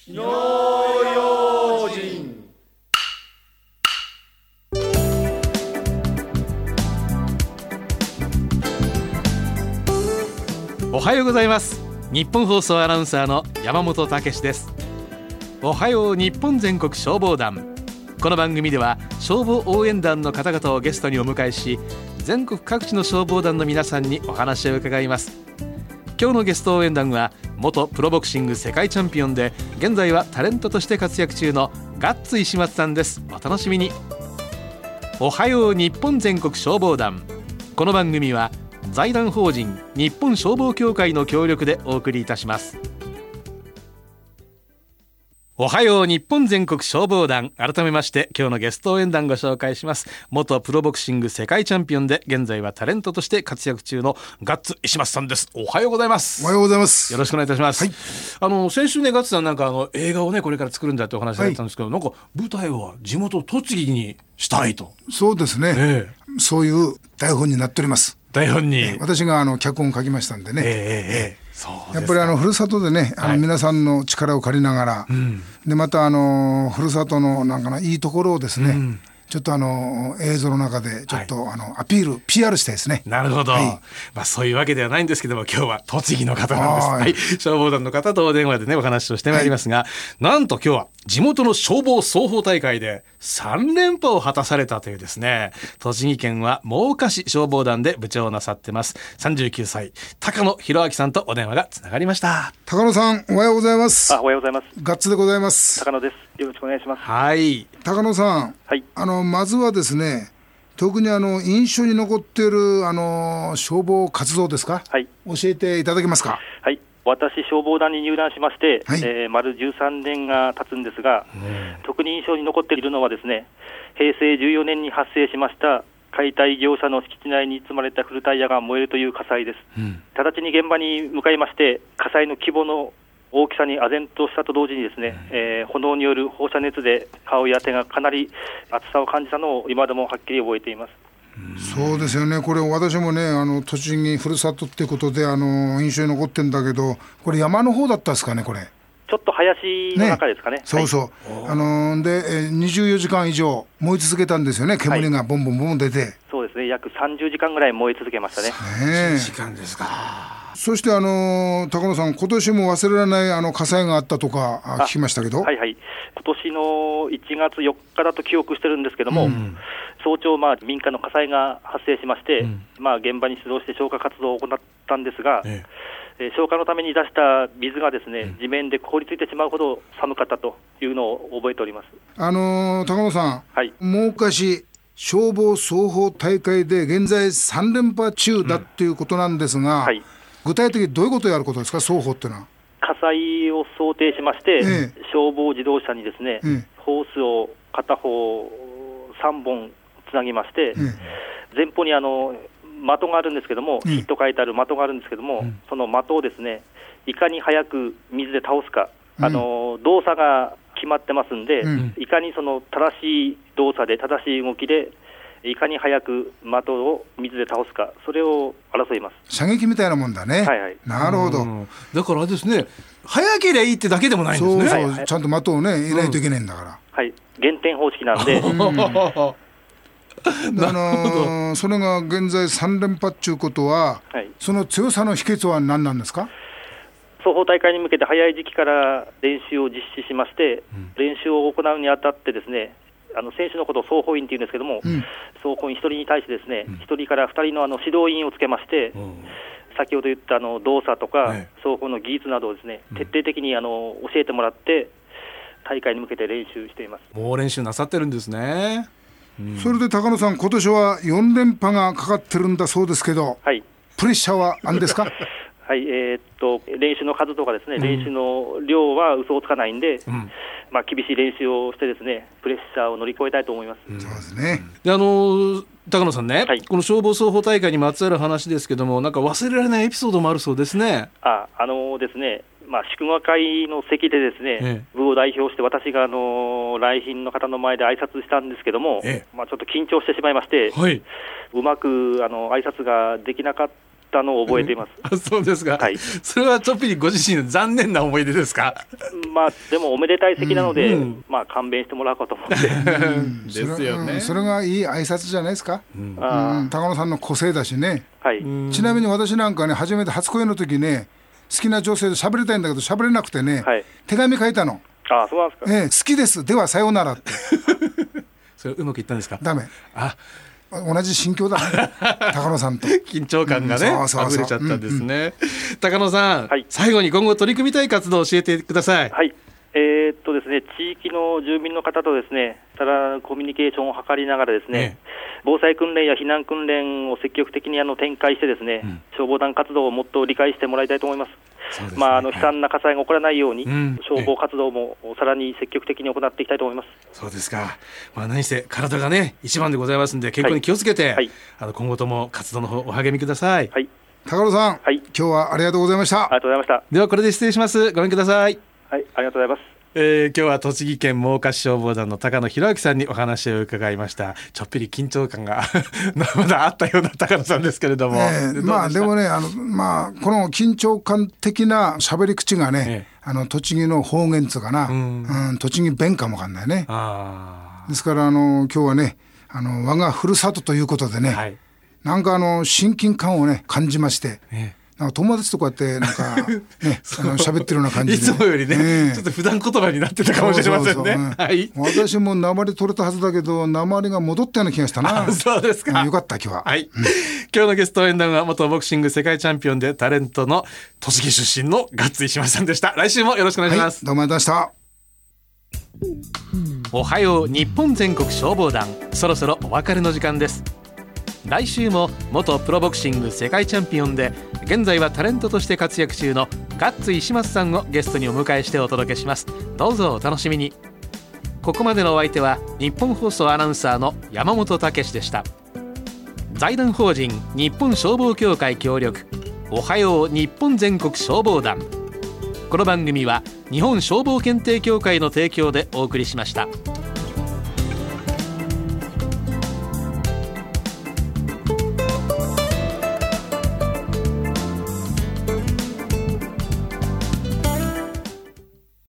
火の用心。 おはようございます。日本放送アナウンサーの山本武史です。おはよう日本全国消防団。この番組では消防応援団の方々をゲストにお迎えし、全国各地の消防団の皆さんにお話を伺います。今日のゲスト応援団は元プロボクシング世界チャンピオンで現在はタレントとして活躍中のガッツ石松さんです。お楽しみに。おはよう日本全国消防団。この番組は財団法人日本消防協会の協力でお送りいたします。おはよう日本全国消防団。改めまして今日のゲスト応援団ご紹介します。元プロボクシング世界チャンピオンで現在はタレントとして活躍中のガッツ石松さんです。おはようございます。 おはようございます。 よろしくお願いいたします、 はい、 先週ねガッツさんなんか映画をねこれから作るんだってお話されてたんですけど、なんか舞台は地元栃木にしたいと。 そうですね、そういう台本になっております。 台本に、 私が脚本を書きましたんでね、 そうやっぱりふるさとでね皆さんの力を借りながら、でまたふるさとのなんかないいところをですね、ちょっと映像の中でちょっと、アピール PR したいですね。 なるほど、そういうわけではないんですけども、今日は栃木の方なんです、消防団の方とお電話でねお話をしてまいりますが、なんと今日は地元の消防双方大会で3連覇を果たされたというですね、栃木県は真岡市消防団で部長をなさってます39歳高野博明さんとお電話がつながりました。 高野さん、おはようございます。 おはようございます。 ガッツでございます。 高野です。よろしくお願いします。 はい、 高野さん、まずはですね、特に印象に残っている消防活動ですか、教えていただけますか。 私消防団に入団しまして、丸13年が経つんですが、特に印象に残っているのはですね、平成14年に発生しました解体業者の敷地内に積まれた古タイヤが燃えるという火災です、直ちに現場に向かいまして、火災の規模の大きさに唖然としたと同時にですね、炎による放射熱で顔や手がかなり熱さを感じたのを今でもはっきり覚えています。 そうですよね。これ私もね栃木ふるさとっていうことで印象に残ってんだけど、これ山の方だったんですかね。これちょっと林の中ですかね。 そうそう、で24時間以上燃え続けたんですよね。煙がボンボンボン出て、 そうですね、約30時間ぐらい燃え続けましたね。 30時間ですか。 そして高野さん、今年も忘れられない火災があったとか聞きましたけど。 今年の1月4日だと記憶してるんですけども、早朝民家の火災が発生しまして、現場に出動して消火活動を行ったんですが、消火のために出した水がですね、地面で凍りついてしまうほど寒かったというのを覚えております。 高野さん、真岡市消防双方大会で現在3連覇中だっていうことなんですが、具体的にどういうことをやることですか、双方っていうのは。 火災を想定しまして、消防自動車にですね、ホースを片方3本つなぎまして、前方に的があるんですけども、ヒット書いてある的があるんですけども、その的をですね、いかに早く水で倒すか、動作が決まってますんで、いかにその正しい動作で正しい動きでいかに早く的を水で倒すか、それを争います。 射撃みたいなもんだね。なるほど。 だからですね、早ければいいってだけでもないんですね。 そう、ちゃんと的をね入れないといけないんだから。 減点方式なんでそれが現在3連覇っていうことは、その強さの秘訣は何なんですか。 双方大会に向けて早い時期から練習を実施しまして、練習を行うにあたってですね、選手のことを双方員というんですけども、双方員1人に対してですね、1人から2人の指導員をつけまして、先ほど言った動作とか双方の技術などをですね、徹底的に教えてもらって大会に向けて練習しています。 もう練習なさってるんですね。 それで高野さん、今年は4連覇がかかってるんだそうですけど、プレッシャーはあるんですか。 練習の数とかですね、練習の量は嘘をつかないんで、厳しい練習をしてですね、プレッシャーを乗り越えたいと思います。 そうですね。 で高野さんね、この消防双方大会にまつわる話ですけども、なんか忘れられないエピソードもあるそうですね。 ですね、祝賀会の席でですね、部を代表して私が来賓の方の前で挨拶したんですけども、ちょっと緊張してしまいまして、うまく挨拶ができなかっったのを覚えています。 あ、そうですか、 はい、 それはちょっぴりご自身の残念な思い出ですか？ でもおめでたい席なので、勘弁してもらおうかと思ってですよね。 それがいい挨拶じゃないですか。高野さんの個性だしね、 はい、 ちなみに私なんかね、初めて初恋の時ね、好きな女性と喋りたいんだけど喋れなくてね、はい、手紙書いたの。 あ、そうなんですか。 好きです、ではさようならってそれうまくいったんですか？ ダメ。同じ心境だね高野さんと緊張感がね、溢れちゃったんですね。高野さん、 はい、 最後に今後取り組みたい活動を教えてください。 はい、ですね、地域の住民の方とですね、さらなるコミュニケーションを図りながらですね、防災訓練や避難訓練を積極的に展開してですね、消防団活動をもっと理解してもらいたいと思います。そうですね、悲惨な火災が起こらないように、消防活動もさらに積極的に行っていきたいと思います。 そうですか。何せ体がね一番でございますので、健康に気をつけて、はい、今後とも活動の方お励みください。 はい、高野さん、はい、今日はありがとうございました。 ありがとうございました。 ではこれで失礼します。ごめんください。 はい、ありがとうございます。 今日は栃木県真岡市消防団の高野博明さんにお話を伺いました。ちょっぴり緊張感がまだあったような高野さんですけれども、 でもね、この緊張感的な喋り口がね、栃木の方言つうかな、栃木弁かもわかんないね。ですから今日はね、我がふるさとということでね、はい、なんか親近感をね感じまして、友達とこうやってなんかね喋ってるような感じで、 いつもよりね、ちょっと普段言葉になってたかもしれませんね。 私も鉛取れたはずだけど鉛が戻ったような気がしたな。 そうですか。 よかった今日は。 はい、今日のゲスト演談は元ボクシング世界チャンピオンでタレントの栃木出身のガッツ石橋さんでした。来週もよろしくお願いします。 どうもありがとうございました。おはよう日本全国消防団、そろそろお別れの時間です。来週も元プロボクシング世界チャンピオンで現在はタレントとして活躍中のガッツ石松さんをゲストにお迎えしてお届けします。どうぞお楽しみに。ここまでのお相手は日本放送アナウンサーの山本武でした。財団法人日本消防協会協力、おはよう日本全国消防団。この番組は日本消防検定協会の提供でお送りしました。